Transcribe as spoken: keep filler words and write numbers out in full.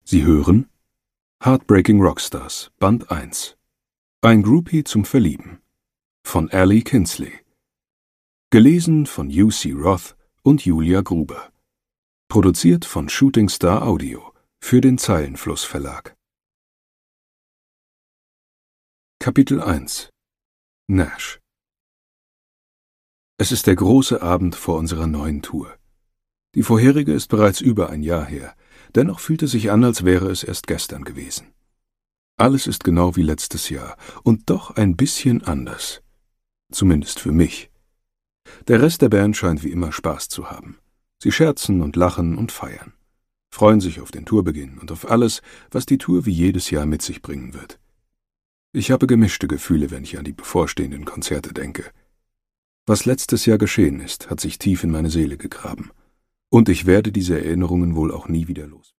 Sie hören Heartbreaking Rockstars, Band eins. Ein Groupie zum Verlieben von Ali Kinsley. Gelesen von U C Roth und Julia Gruber. Produziert von Shooting Star Audio für den Zeilenfluss Verlag. Kapitel eins. Nash. Es ist der große Abend vor unserer neuen Tour. Die vorherige ist bereits über ein Jahr her, dennoch fühlt es sich an, als wäre es erst gestern gewesen. Alles ist genau wie letztes Jahr und doch ein bisschen anders. Zumindest für mich. Der Rest der Band scheint wie immer Spaß zu haben. Sie scherzen und lachen und feiern, freuen sich auf den Tourbeginn und auf alles, was die Tour wie jedes Jahr mit sich bringen wird. Ich habe gemischte Gefühle, wenn ich an die bevorstehenden Konzerte denke. Was letztes Jahr geschehen ist, hat sich tief in meine Seele gegraben. Und ich werde diese Erinnerungen wohl auch nie wieder los.